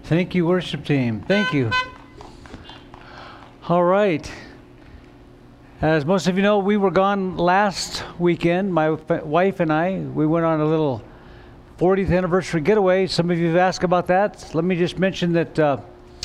Thank you, worship team. Thank you. All right. As most of you know, we were gone last weekend. My wife and I, we went on a little 40th anniversary getaway. Some of you have asked about that. Let me just mention that it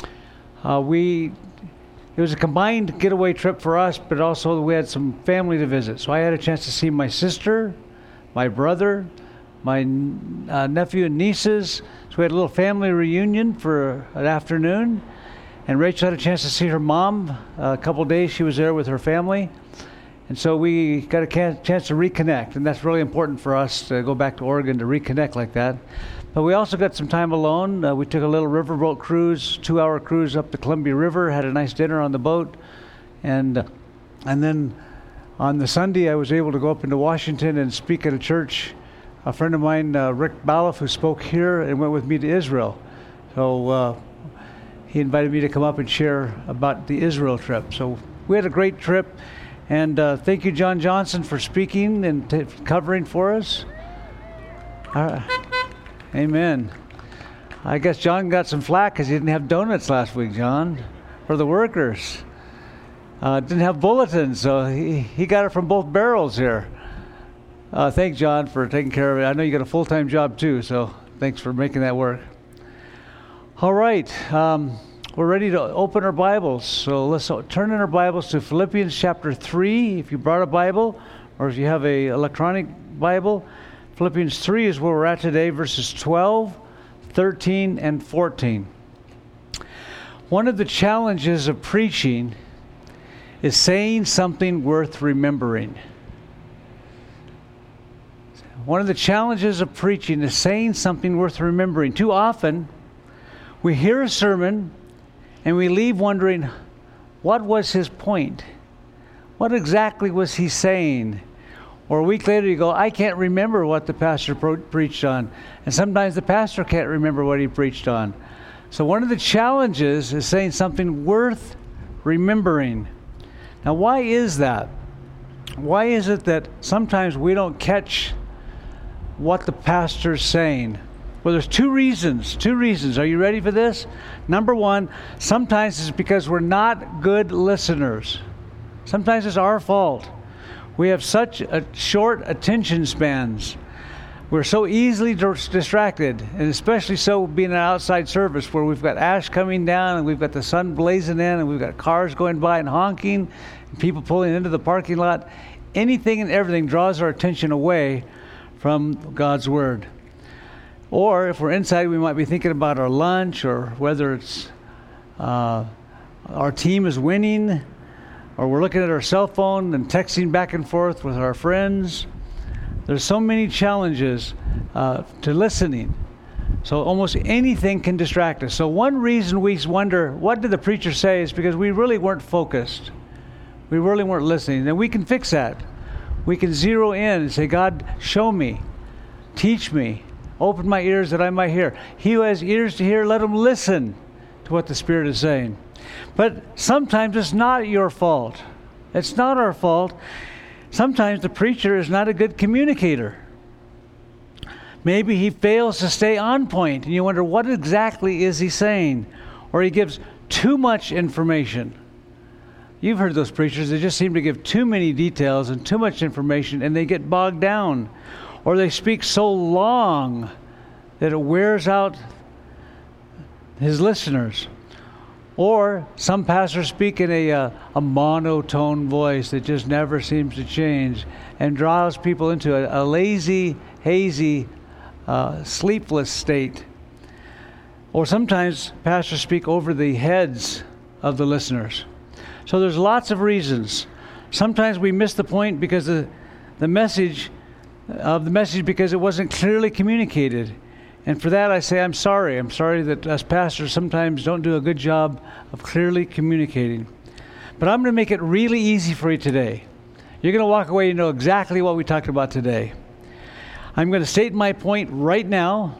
was a combined getaway trip for us, but also we had some family to visit. So I had a chance to see my sister, my brother, my nephew and nieces. So we had a little family reunion for an afternoon. And Rachel had a chance to see her mom. A couple of days she was there with her family. And so we got a chance to reconnect. And that's really important for us to go back to Oregon to reconnect like that. But we also got some time alone. We took a little riverboat cruise, 2-hour cruise up the Columbia River, had a nice dinner on the boat. And then on the Sunday, I was able to go up into Washington and speak at a church. A friend of mine, Rick Baloff, who spoke here and went with me to Israel. So he invited me to come up and share about the Israel trip. So we had a great trip. And thank you, John Johnson, for speaking and covering for us. Amen. I guess John got some flack because he didn't have donuts last week, John, for the workers. Didn't have bulletins, so he got it from both barrels here. Thanks, John, for taking care of it. I know you got a full-time job, too, so thanks for making that work. All right. We're ready to open our Bibles. So let's turn in our Bibles to Philippians chapter 3, if you brought a Bible, or if you have an electronic Bible. Philippians 3 is where we're at today, verses 12, 13, and 14. One of the challenges of preaching is saying something worth remembering. One of the challenges of preaching is saying something worth remembering. Too often, we hear a sermon and we leave wondering, what was his point? What exactly was he saying? Or a week later you go, I can't remember what the pastor preached on. And sometimes the pastor can't remember what he preached on. So one of the challenges is saying something worth remembering. Now, why is that? Why is it that sometimes we don't catch what the pastor's saying? Well, there's two reasons. Are you ready for this? Number one, sometimes it's because we're not good listeners. Sometimes it's our fault. We have such a short attention spans. We're so easily distracted, and especially so being an outside service where we've got ash coming down and we've got the sun blazing in and we've got cars going by and honking and people pulling into the parking lot. Anything and everything draws our attention away from God's Word. Or if we're inside, we might be thinking about our lunch, or whether it's our team is winning, or we're looking at our cell phone and texting back and forth with our friends. There's so many challenges to listening. So almost anything can distract us. So one reason we wonder, what did the preacher say, is because we really weren't focused. We really weren't listening. And we can fix that. We can zero in and say, God, show me, teach me, open my ears that I might hear. He who has ears to hear, let him listen to what the Spirit is saying. But sometimes it's not your fault. It's not our fault. Sometimes the preacher is not a good communicator. Maybe he fails to stay on point, and you wonder, what exactly is he saying? Or he gives too much information. You've heard those preachers, they just seem to give too many details and too much information, and they get bogged down. Or they speak so long that it wears out his listeners. Or some pastors speak in a monotone voice that just never seems to change and draws people into a lazy, hazy, sleepless state. Or sometimes pastors speak over the heads of the listeners. So there's lots of reasons. Sometimes we miss the point because the message because it wasn't clearly communicated. And for that I say I'm sorry. I'm sorry that us pastors sometimes don't do a good job of clearly communicating. But I'm going to make it really easy for you today. You're going to walk away and know exactly what we talked about today. I'm going to state my point right now.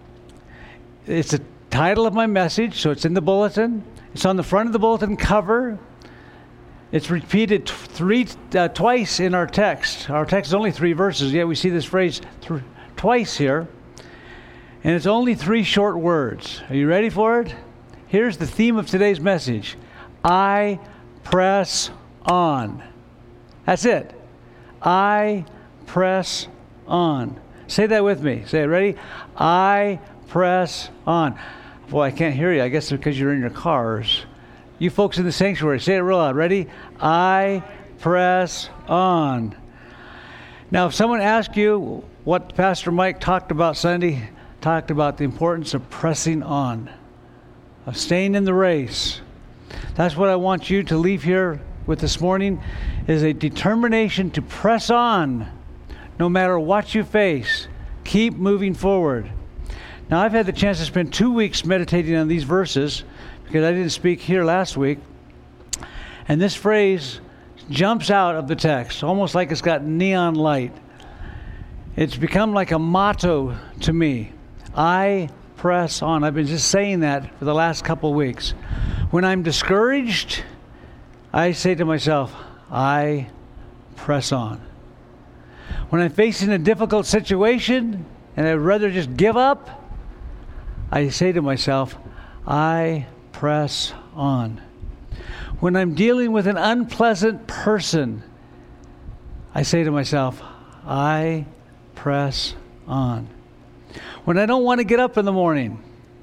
It's the title of my message, so it's in the bulletin. It's on the front of the bulletin cover. It's repeated twice in our text. Our text is only 3 verses, yet we see this phrase twice here. And it's only 3 short words. Are you ready for it? Here's the theme of today's message. I press on. That's it. I press on. Say that with me. Say it. Ready? I press on. Boy, I can't hear you. I guess it's because you're in your cars. You folks in the sanctuary, say it real loud. Ready? I press on. Now, if someone asks you what Pastor Mike talked about Sunday, talked about the importance of pressing on, of staying in the race. That's what I want you to leave here with this morning, is a determination to press on no matter what you face. Keep moving forward. Now, I've had the chance to spend 2 weeks meditating on these verses because I didn't speak here last week. And this phrase jumps out of the text, almost like it's got neon light. It's become like a motto to me. I press on. I've been just saying that for the last couple of weeks. When I'm discouraged, I say to myself, I press on. When I'm facing a difficult situation and I'd rather just give up, I say to myself, I press on. When I'm dealing with an unpleasant person, I say to myself, I press on. When I don't want to get up in the morning,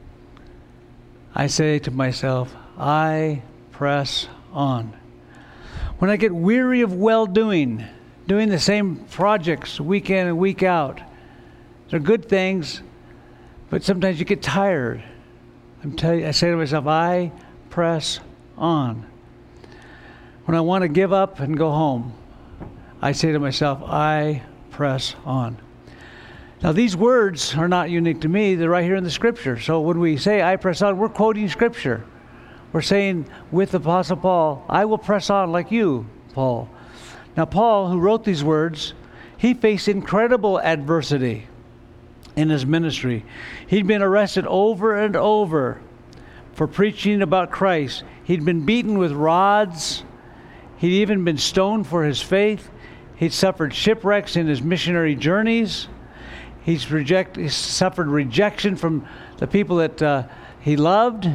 I say to myself, I press on. When I get weary of well-doing, doing the same projects week in and week out, they're good things, but sometimes you get tired. I say to myself, I press on. When I want to give up and go home, I say to myself, I press on. Now, these words are not unique to me. They're right here in the Scripture. So when we say, I press on, we're quoting Scripture. We're saying with the Apostle Paul, I will press on like you, Paul. Now, Paul, who wrote these words, he faced incredible adversity in his ministry. He'd been arrested over and over for preaching about Christ. He'd been beaten with rods. He'd even been stoned for his faith. He'd suffered shipwrecks in his missionary journeys. He's suffered rejection from the people that he loved.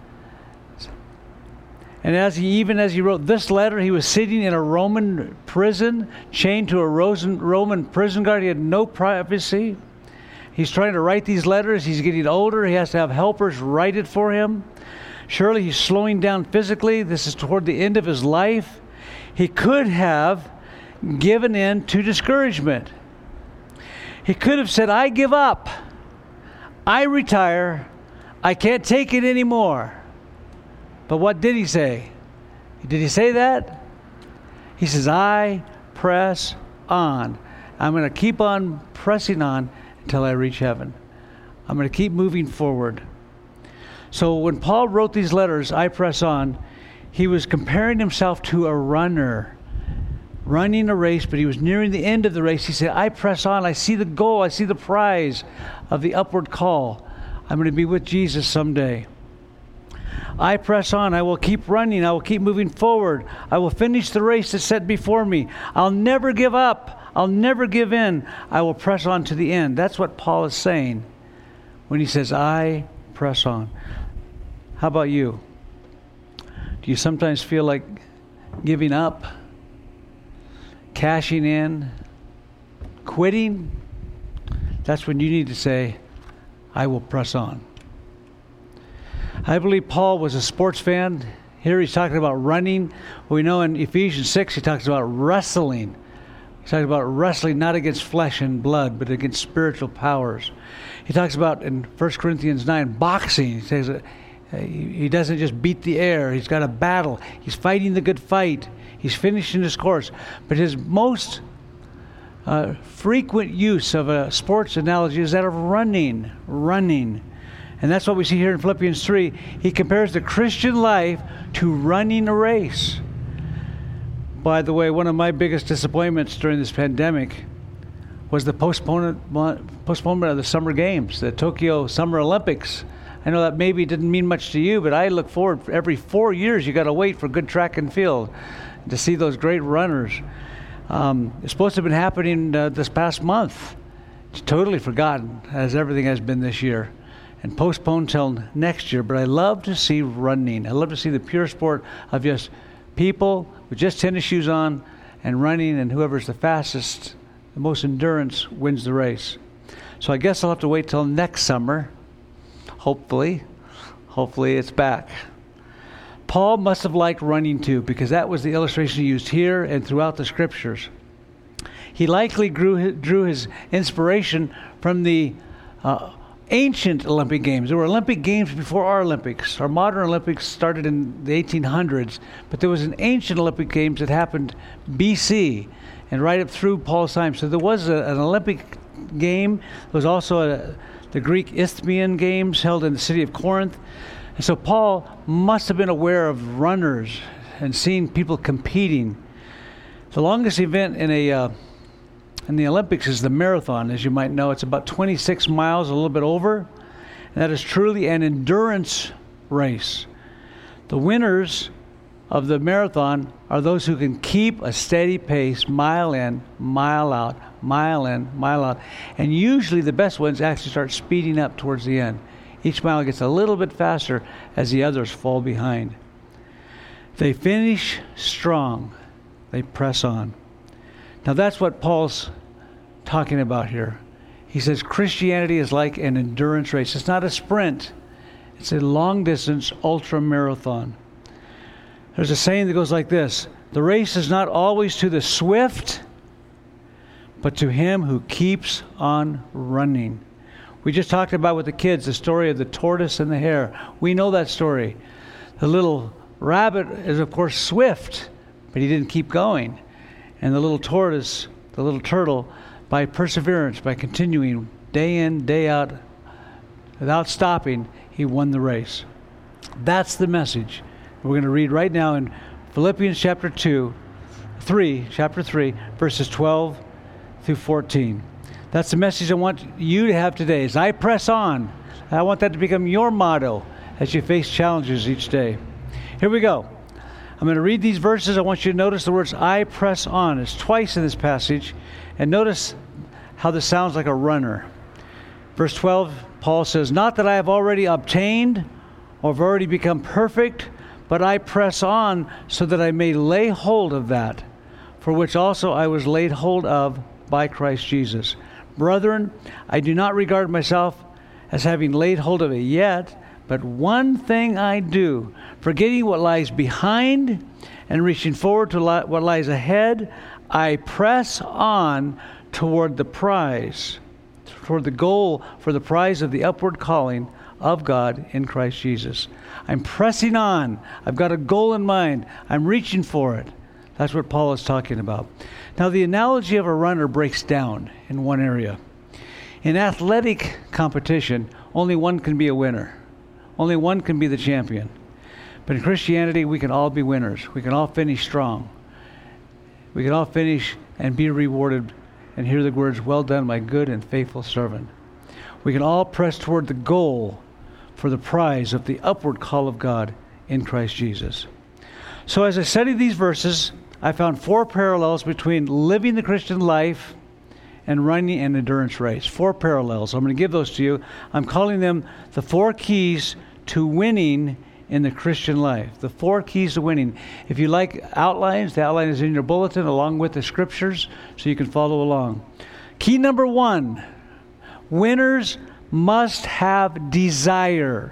And as he wrote this letter, he was sitting in a Roman prison, chained to a Roman prison guard. He had no privacy. He's trying to write these letters. He's getting older. He has to have helpers write it for him. Surely he's slowing down physically. This is toward the end of his life. He could have given in to discouragement. He could have said, I give up. I retire. I can't take it anymore. But what did he say? Did he say that? He says, I press on. I'm going to keep on pressing on until I reach heaven. I'm going to keep moving forward. So when Paul wrote these letters, I press on, he was comparing himself to a runner, running a race, but he was nearing the end of the race. He said, I press on. I see the goal. I see the prize of the upward call. I'm going to be with Jesus someday. I press on. I will keep running. I will keep moving forward. I will finish the race that's set before me. I'll never give up. I'll never give in. I will press on to the end. That's what Paul is saying when he says, I press on. How about you? Do you sometimes feel like giving up, cashing in, quitting? That's when you need to say, I will press on. I believe Paul was a sports fan. Here he's talking about running. We know in Ephesians 6 he talks about wrestling. He's talking about wrestling not against flesh and blood, but against spiritual powers. He talks about in 1 Corinthians 9 boxing. He says he doesn't just beat the air. He's got a battle. He's fighting the good fight. He's finishing his course. But his most frequent use of a sports analogy is that of running. And that's what we see here in Philippians 3. He compares the Christian life to running a race. By the way, one of my biggest disappointments during this pandemic was the postponement of the Summer Games, the Tokyo Summer Olympics. I know that maybe didn't mean much to you, but I look forward, every 4 years you got to wait for good track and field to see those great runners. It's supposed to have been happening this past month It's totally forgotten, as everything has been this year, and postponed till next year. But I love to see running. I love to see the pure sport of just people with just tennis shoes on and running, and whoever's the fastest, the most endurance, wins the race. So I guess I'll have to wait till next summer. Hopefully it's back. Paul must have liked running too, because that was the illustration he used here and throughout the scriptures. He likely drew his inspiration from the ancient Olympic Games. There were Olympic Games before our Olympics. Our modern Olympics started in the 1800s, but there was an ancient Olympic Games that happened BC and right up through Paul's time. So there was an Olympic game. There was also the Greek Isthmian Games held in the city of Corinth. And so Paul must have been aware of runners and seeing people competing. The longest event in the Olympics is the marathon, as you might know. It's about 26 miles, a little bit over. And that is truly an endurance race. The winners of the marathon are those who can keep a steady pace, mile in, mile out, mile in, mile out. And usually the best ones actually start speeding up towards the end. Each mile gets a little bit faster as the others fall behind. They finish strong. They press on. Now that's what Paul's talking about here. He says Christianity is like an endurance race. It's not a sprint. It's a long-distance ultra-marathon. There's a saying that goes like this: the race is not always to the swift, but to him who keeps on running. We just talked about with the kids the story of the tortoise and the hare. We know that story. The little rabbit is, of course, swift, but he didn't keep going. And the little tortoise, the little turtle, by perseverance, by continuing day in, day out, without stopping, he won the race. That's the message. We're going to read right now in Philippians chapter 3, verses 12 through 14. That's the message I want you to have today. As I press on, I want that to become your motto as you face challenges each day. Here we go. I'm going to read these verses. I want you to notice the words "I press on." It's twice in this passage. And notice how this sounds like a runner. Verse 12, Paul says, "Not that I have already obtained or have already become perfect, but I press on so that I may lay hold of that, for which also I was laid hold of by Christ Jesus. Brethren, I do not regard myself as having laid hold of it yet, but one thing I do, forgetting what lies behind and reaching forward to what lies ahead, I press on toward the prize, toward the goal for the prize of the upward calling of God in Christ Jesus." I'm pressing on. I've got a goal in mind. I'm reaching for it. That's what Paul is talking about. Now, the analogy of a runner breaks down in one area. In athletic competition, only one can be a winner. Only one can be the champion. But in Christianity, we can all be winners. We can all finish strong. We can all finish and be rewarded and hear the words, "Well done, my good and faithful servant." We can all press toward the goal for the prize of the upward call of God in Christ Jesus. So as I studied these verses, I found 4 parallels between living the Christian life and running an endurance race. 4 parallels. I'm going to give those to you. I'm calling them the 4 keys to winning in the Christian life. The 4 keys to winning. If you like outlines, the outline is in your bulletin along with the scriptures so you can follow along. Key number 1, winners must have desire.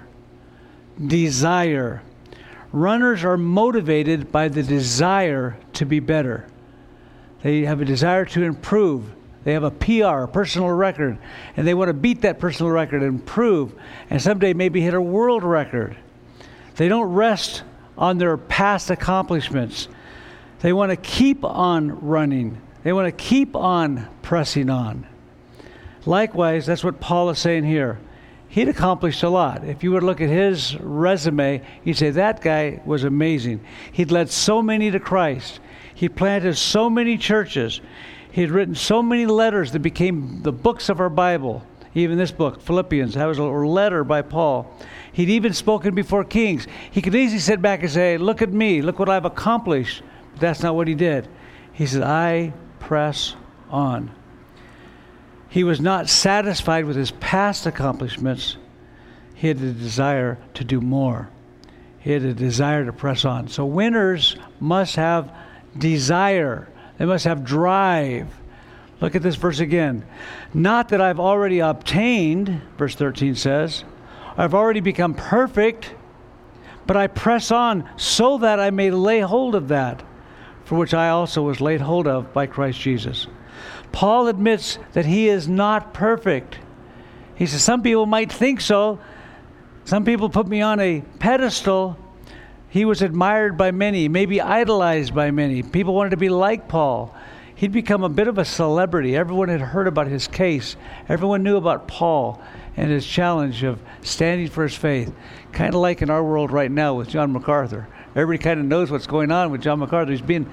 Desire. Runners are motivated by the desire to be better. They have a desire to improve. They have a PR, a personal record, and they want to beat that personal record and improve, and someday maybe hit a world record. They don't rest on their past accomplishments. They want to keep on running. They want to keep on pressing on. Likewise, that's what Paul is saying here. He'd accomplished a lot. If you were to look at his resume, you'd say that guy was amazing. He'd led so many to Christ. He planted so many churches. He'd written so many letters that became the books of our Bible. Even this book, Philippians, that was a letter by Paul. He'd even spoken before kings. He could easily sit back and say, "Look at me, look what I've accomplished." But that's not what he did. He said, "I press on." He was not satisfied with his past accomplishments. He had a desire to do more. He had a desire to press on. So winners must have desire. They must have drive. Look at this verse again. Not that I've already obtained, verse 13 says, I've already become perfect, but I press on so that I may lay hold of that, for which I also was laid hold of by Christ Jesus. Paul admits that he is not perfect. He says, some people might think so. Some people put me on a pedestal. He was admired by many, maybe idolized by many. People wanted to be like Paul. He'd become a bit of a celebrity. Everyone had heard about his case. Everyone knew about Paul and his challenge of standing for his faith. Kind of like in our world right now with John MacArthur. Everybody kind of knows what's going on with John MacArthur. He's being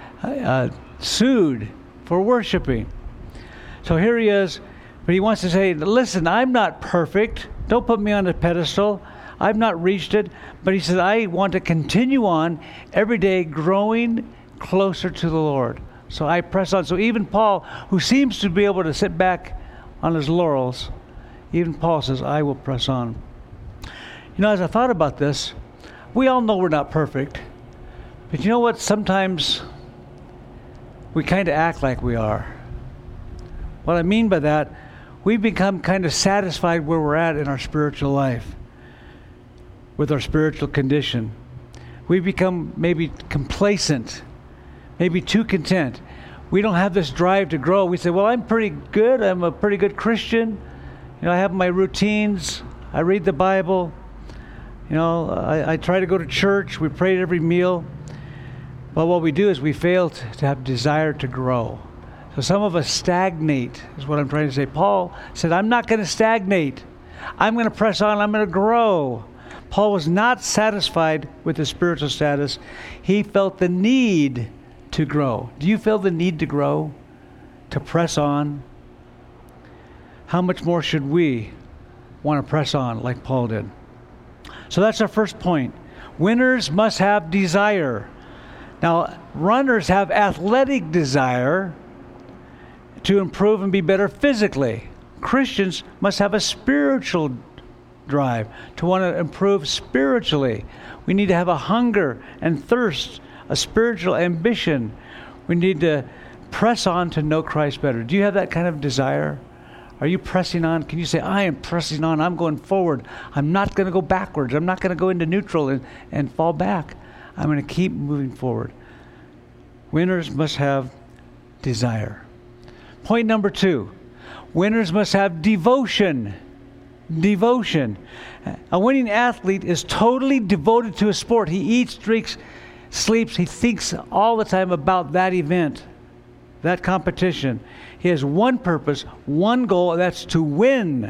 sued for worshiping. So here he is, but he wants to say, listen, I'm not perfect. Don't put me on a pedestal. I've not reached it. But he says, I want to continue on every day growing closer to the Lord. So I press on. So even Paul, who seems to be able to sit back on his laurels, even Paul says, I will press on. You know, as I thought about this, we all know we're not perfect. But you know what? Sometimes we kind of act like we are. What I mean by that, we become kind of satisfied where we're at in our spiritual life, with our spiritual condition. We become maybe complacent, maybe too content. We don't have this drive to grow. We say, well, I'm pretty good. I'm a pretty good Christian. You know, I have my routines. I read the Bible. You know, I try to go to church. We pray at every meal. But what we do is we fail to have desire to grow. So some of us stagnate, is what I'm trying to say. Paul said, I'm not going to stagnate. I'm going to press on. I'm going to grow. Paul was not satisfied with his spiritual status. He felt the need to grow. Do you feel the need to grow? To press on? How much more should we want to press on like Paul did? So that's our first point. Winners must have desire. Now, runners have athletic desire to improve and be better physically. Christians must have a spiritual drive to want to improve spiritually. We need to have a hunger and thirst, a spiritual ambition. We need to press on to know Christ better. Do you have that kind of desire? Are you pressing on? Can you say, I am pressing on. I'm going forward. I'm not going to go backwards. I'm not going to go into neutral and fall back. I'm going to keep moving forward. Winners must have desire. Point number 2. Winners must have devotion. Devotion. A winning athlete is totally devoted to a sport. He eats, drinks, sleeps. He thinks all the time about that event, that competition. He has one purpose, one goal, and that's to win.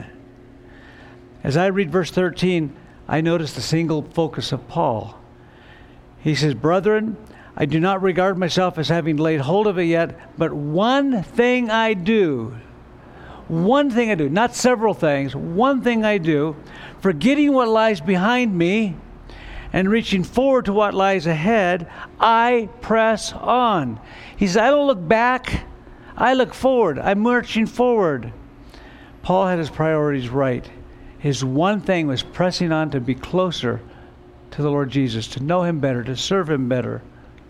As I read verse 13, I notice the single focus of Paul. He says, Brethren, I do not regard myself as having laid hold of it yet, but one thing I do. One thing I do, not several things. One thing I do, forgetting what lies behind me and reaching forward to what lies ahead, I press on. He says, I don't look back. I look forward. I'm marching forward. Paul had his priorities right. His one thing was pressing on to be closer to the Lord Jesus, to know Him better, to serve Him better.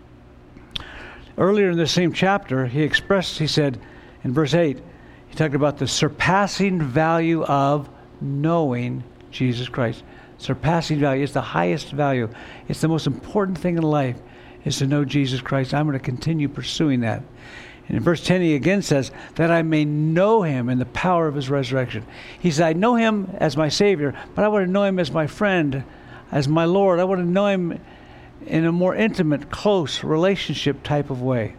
Earlier in the same chapter, he said in verse 8, he talked about the surpassing value of knowing Jesus Christ. Surpassing value is the highest value. It's the most important thing in life, is to know Jesus Christ. I'm going to continue pursuing that. And in verse 10, he again says, that I may know Him in the power of His resurrection. He said, I know Him as my Savior, but I want to know Him as my friend, as my Lord. I want to know Him in a more intimate, close relationship type of way.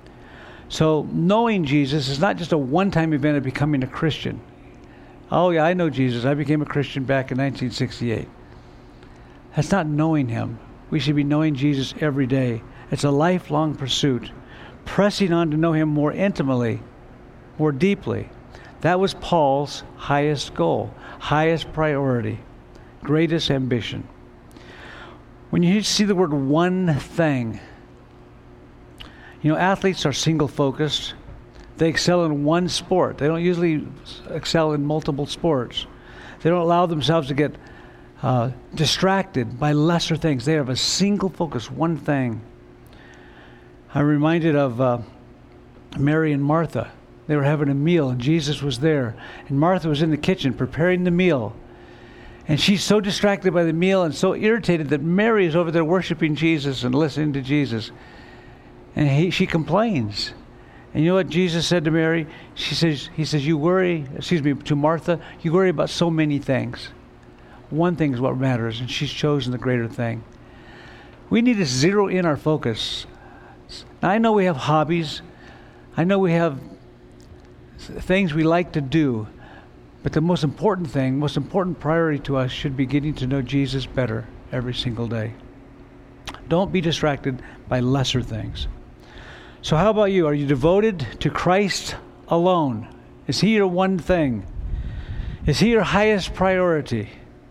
So knowing Jesus is not just a one-time event of becoming a Christian. Oh yeah, I know Jesus. I became a Christian back in 1968. That's not knowing Him. We should be knowing Jesus every day. It's a lifelong pursuit, pressing on to know Him more intimately, more deeply. That was Paul's highest goal, highest priority, greatest ambition. When you see the word one thing, you know, athletes are single-focused. They excel in one sport. They don't usually excel in multiple sports. They don't allow themselves to get distracted by lesser things. They have a single focus, one thing. I'm reminded of Mary and Martha. They were having a meal, and Jesus was there. And Martha was in the kitchen preparing the meal. And she's so distracted by the meal and so irritated that Mary is over there worshiping Jesus and listening to Jesus. And she complains. And you know what Jesus said to Mary? He says, to Martha, you worry about so many things. One thing is what matters, and she's chosen the greater thing. We need to zero in our focus. Now, I know we have hobbies. I know we have things we like to do. But the most important priority to us should be getting to know Jesus better every single day. Don't be distracted by lesser things. So how about you? Are you devoted to Christ alone? Is He your one thing? Is He your highest priority?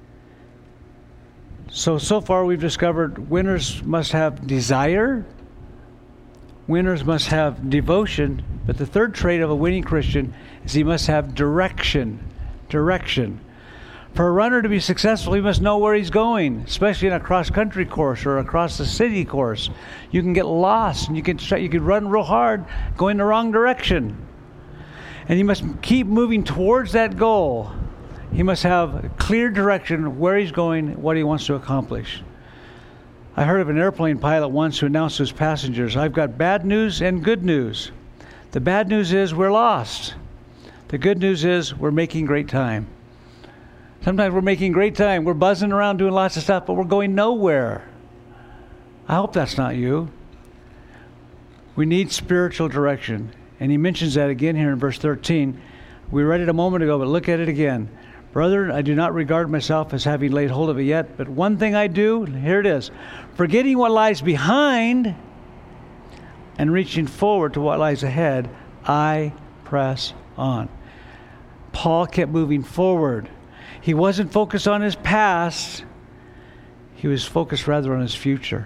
So far we've discovered winners must have desire. Winners must have devotion. But the third trait of a winning Christian is he must have direction. Direction. For a runner to be successful, he must know where he's going, especially in a cross-country course or a cross-the-city course. You can get lost, and you can run real hard, going the wrong direction. And he must keep moving towards that goal. He must have a clear direction of where he's going, what he wants to accomplish. I heard of an airplane pilot once who announced to his passengers, "I've got bad news and good news. The bad news is we're lost. The good news is we're making great time." Sometimes we're making great time. We're buzzing around doing lots of stuff, but we're going nowhere. I hope that's not you. We need spiritual direction. And he mentions that again here in verse 13. We read it a moment ago, but look at it again. "Brethren, I do not regard myself as having laid hold of it yet, but one thing I do," here it is, "forgetting what lies behind and reaching forward to what lies ahead, I press on." Paul kept moving forward. He wasn't focused on his past. He was focused rather on his future.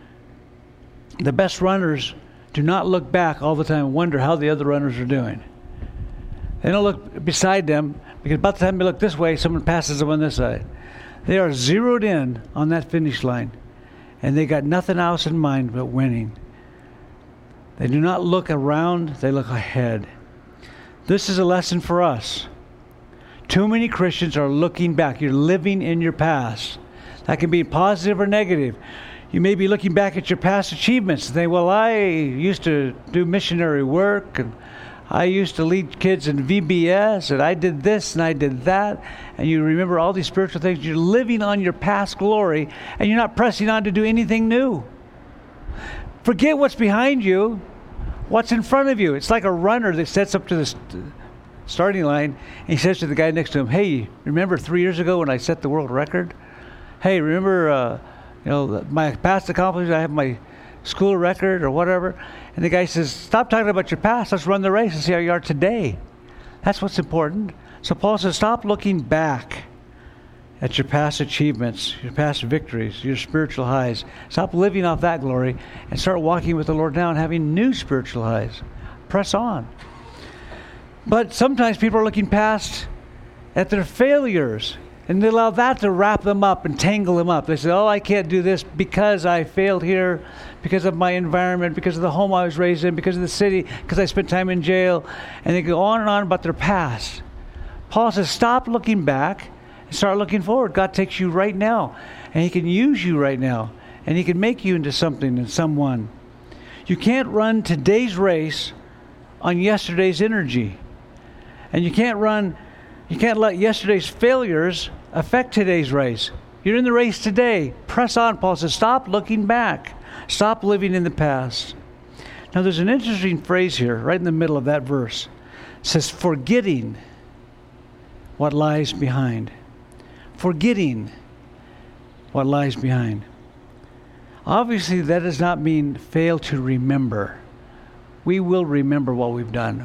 The best runners do not look back all the time and wonder how the other runners are doing. They don't look beside them, because about the time they look this way, someone passes them on this side. They are zeroed in on that finish line, and they got nothing else in mind but winning. They do not look around, they look ahead. This is a lesson for us. Too many Christians are looking back. You're living in your past. That can be positive or negative. You may be looking back at your past achievements and think, well, I used to do missionary work, and I used to lead kids in VBS, and I did this and I did that. And you remember all these spiritual things. You're living on your past glory, and you're not pressing on to do anything new. Forget what's behind you. What's in front of you? It's like a runner that sets up to the starting line, and he says to the guy next to him, "Hey, remember 3 years ago when I set the world record? Hey, remember my past accomplishments? I have my school record or whatever." And the guy says, "Stop talking about your past. Let's run the race and see how you are today." That's what's important. So Paul says, stop looking back at your past achievements, your past victories, your spiritual highs. Stop living off that glory and start walking with the Lord now and having new spiritual highs. Press on. But sometimes people are looking past at their failures, and they allow that to wrap them up and tangle them up. They say, "Oh, I can't do this because I failed here, because of my environment, because of the home I was raised in, because of the city, because I spent time in jail." And they go on and on about their past. Paul says, stop looking back and start looking forward. God takes you right now, and He can use you right now, and He can make you into something and someone. You can't run today's race on yesterday's energy. And you can't let yesterday's failures affect today's race. You're in the race today. Press on, Paul says. Stop looking back. Stop living in the past. Now there's an interesting phrase here, right in the middle of that verse. It says, forgetting what lies behind. Forgetting what lies behind. Obviously, that does not mean fail to remember. We will remember what we've done.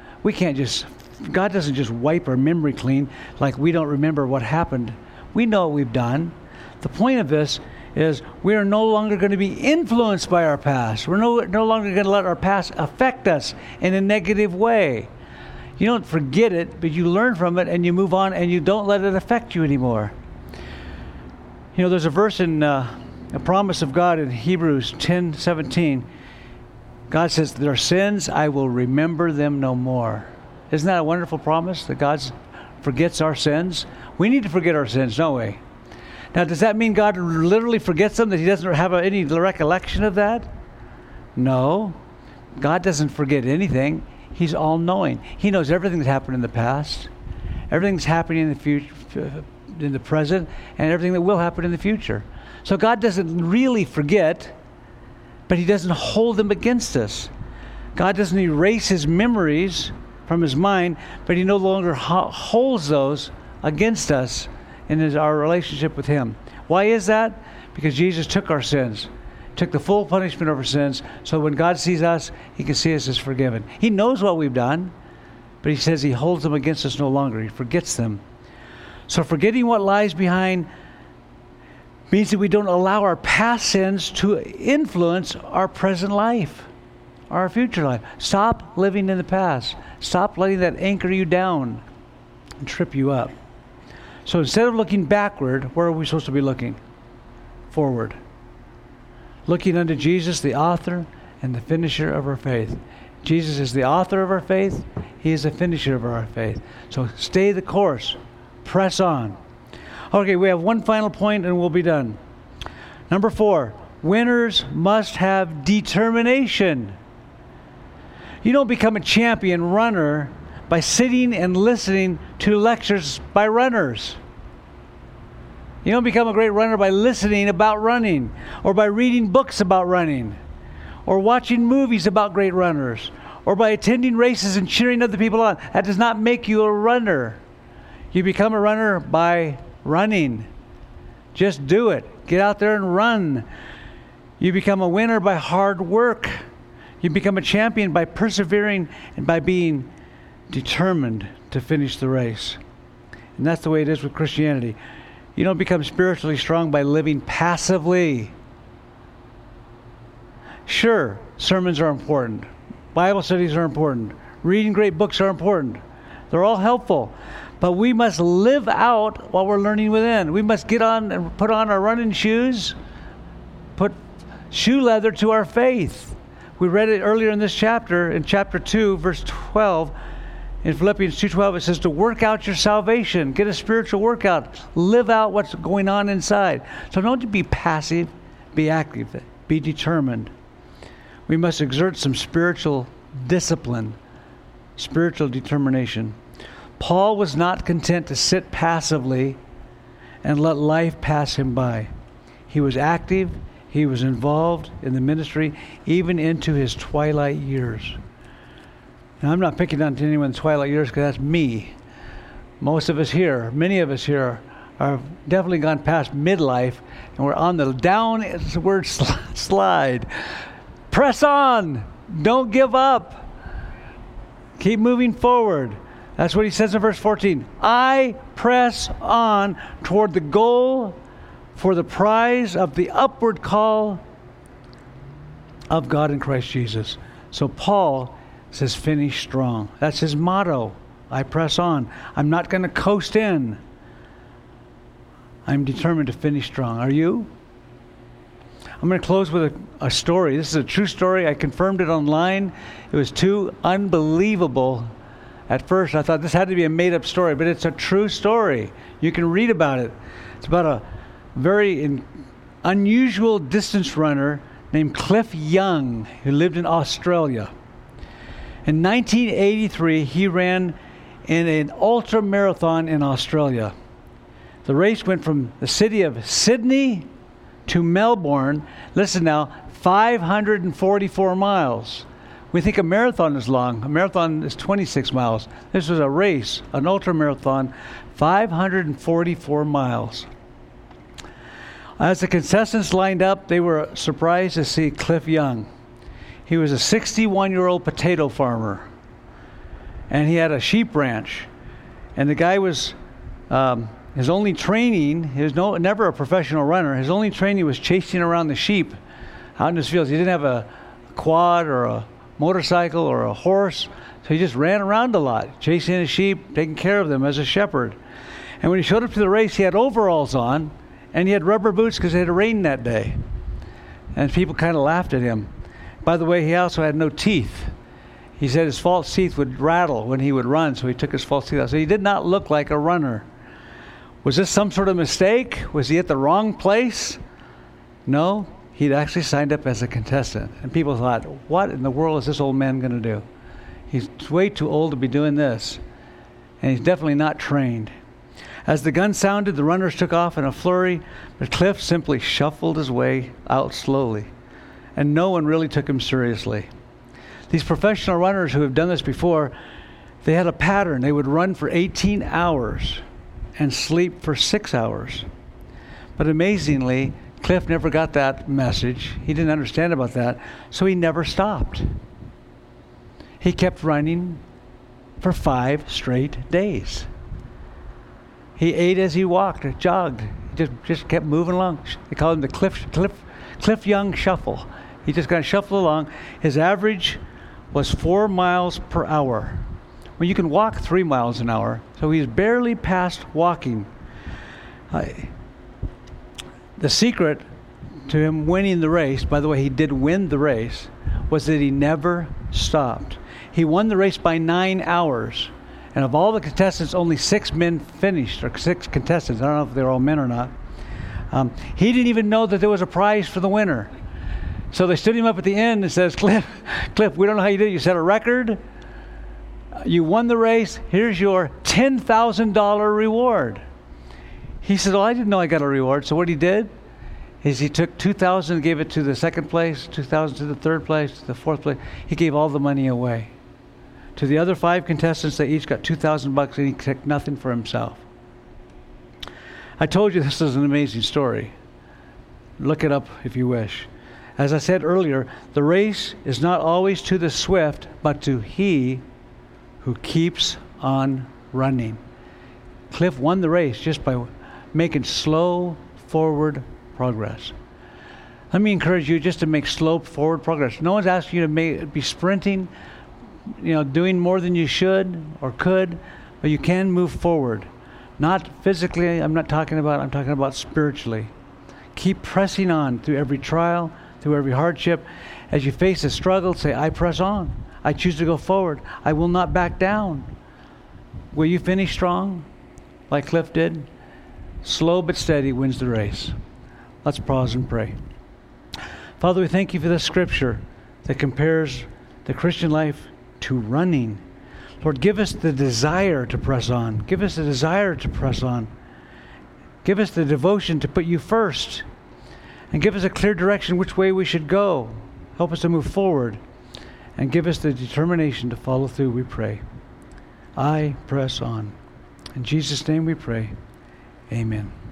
God doesn't just wipe our memory clean like we don't remember what happened. We know what we've done. The point of this is we are no longer going to be influenced by our past. We're no longer going to let our past affect us in a negative way. You don't forget it, but you learn from it and you move on and you don't let it affect you anymore. You know, there's a verse in a promise of God in Hebrews 10:17. God says, their sins, I will remember them no more. Isn't that a wonderful promise that God forgets our sins? We need to forget our sins, don't we? Now, does that mean God literally forgets them, that he doesn't have any recollection of that? No. God doesn't forget anything. He's all-knowing. He knows everything that happened in the past, everything that's happening in the future, in the present, and everything that will happen in the future. So God doesn't really forget, but he doesn't hold them against us. God doesn't erase his memories from his mind, but he no longer holds those against us in our relationship with him. Why is that? Because Jesus took our sins, took the full punishment of our sins, so when God sees us, he can see us as forgiven. He knows what we've done, but he says he holds them against us no longer. He forgets them. So forgetting what lies behind means that we don't allow our past sins to influence our present life, our future life. Stop living in the past. Stop letting that anchor you down and trip you up. So instead of looking backward, where are we supposed to be looking? Forward. Looking unto Jesus, the author and the finisher of our faith. Jesus is the author of our faith. He is the finisher of our faith. So stay the course. Press on. Okay, we have one final point and we'll be done. Number 4, winners must have determination. You don't become a champion runner by sitting and listening to lectures by runners. You don't become a great runner by listening about running, or by reading books about running, or watching movies about great runners, or by attending races and cheering other people on. That does not make you a runner. You become a runner by running. Just do it. Get out there and run. You become a winner by hard work. You become a champion by persevering and by being determined to finish the race. And that's the way it is with Christianity. You don't become spiritually strong by living passively. Sure, sermons are important. Bible studies are important. Reading great books are important. They're all helpful. But we must live out while we're learning within. We must get on and put on our running shoes, put shoe leather to our faith. We read it earlier in this chapter, in chapter 2, verse 12. In Philippians 2:12, it says to work out your salvation. Get a spiritual workout. Live out what's going on inside. So don't be passive, be active, be determined. We must exert some spiritual discipline, spiritual determination. Paul was not content to sit passively and let life pass him by. He was active. He was involved in the ministry, even into his twilight years. Now, I'm not picking on anyone's twilight years because that's me. Most of us here, many of us here, are definitely gone past midlife, and we're on the downward slide. Press on. Don't give up. Keep moving forward. That's what he says in verse 14. I press on toward the goal for the prize of the upward call of God in Christ Jesus. So Paul says, finish strong. That's his motto. I press on. I'm not going to coast in. I'm determined to finish strong. Are you? I'm going to close with a story. This is a true story. I confirmed it online. It was too unbelievable. At first, I thought this had to be a made-up story, but it's a true story. You can read about it. It's about a very unusual distance runner named Cliff Young, who lived in Australia. In 1983, he ran in an ultra marathon in Australia. The race went from the city of Sydney to Melbourne. Listen now, 544 miles. We think a marathon is long. A marathon is 26 miles. This was a race, an ultra marathon, 544 miles. As the contestants lined up, they were surprised to see Cliff Young. He was a 61-year-old potato farmer, and he had a sheep ranch. And the guy was His only training, he was never a professional runner. His only training was chasing around the sheep out in his fields. He didn't have a quad or a motorcycle or a horse, so he just ran around a lot, chasing his sheep, taking care of them as a shepherd. And when he showed up to the race, he had overalls on, and he had rubber boots because it had rained that day. And people kind of laughed at him. By the way, he also had no teeth. He said his false teeth would rattle when he would run, so he took his false teeth out. So he did not look like a runner. Was this some sort of mistake? Was he at the wrong place? No, he'd actually signed up as a contestant. And people thought, what in the world is this old man going to do? He's way too old to be doing this. And he's definitely not trained. As the gun sounded, the runners took off in a flurry, but Cliff simply shuffled his way out slowly. And no one really took him seriously. These professional runners who have done this before, they had a pattern. They would run for 18 hours and sleep for 6 hours. But amazingly, Cliff never got that message. He didn't understand about that, so he never stopped. He kept running for 5 straight days. He ate as he walked, jogged. He just kept moving along. They called him the Cliff Young Shuffle. He just kind of shuffled along. His average was 4 miles per hour. Well, you can walk 3 miles an hour, so he's barely past walking. The secret to him winning the race, by the way, he did win the race, was that he never stopped. He won the race by 9 hours. And of all the contestants, only 6 men finished, or 6 contestants. I don't know if they were all men or not. He didn't even know that there was a prize for the winner. So they stood him up at the end and says, Cliff, we don't know how you did it. You set a record. You won the race. Here's your $10,000 reward. He said, I didn't know I got a reward. So what he did is he took $2,000 and gave it to the second place, $2,000 to the third place, to the fourth place. He gave all the money away. To the other 5 contestants, they each got $2,000 and he took nothing for himself. I told you this is an amazing story. Look it up if you wish. As I said earlier, the race is not always to the swift, but to he who keeps on running. Cliff won the race just by making slow forward progress. Let me encourage you just to make slow forward progress. No one's asking you to be sprinting, doing more than you should or could, but you can move forward. Not physically, I'm talking about spiritually. Keep pressing on through every trial, through every hardship. As you face a struggle, say, I press on. I choose to go forward. I will not back down. Will you finish strong, like Cliff did? Slow but steady wins the race. Let's pause and pray. Father, we thank you for this scripture that compares the Christian life to running. Lord, give us the desire to press on. Give us the desire to press on. Give us the devotion to put you first. And give us a clear direction which way we should go. Help us to move forward. And give us the determination to follow through, we pray. I press on. In Jesus' name we pray. Amen.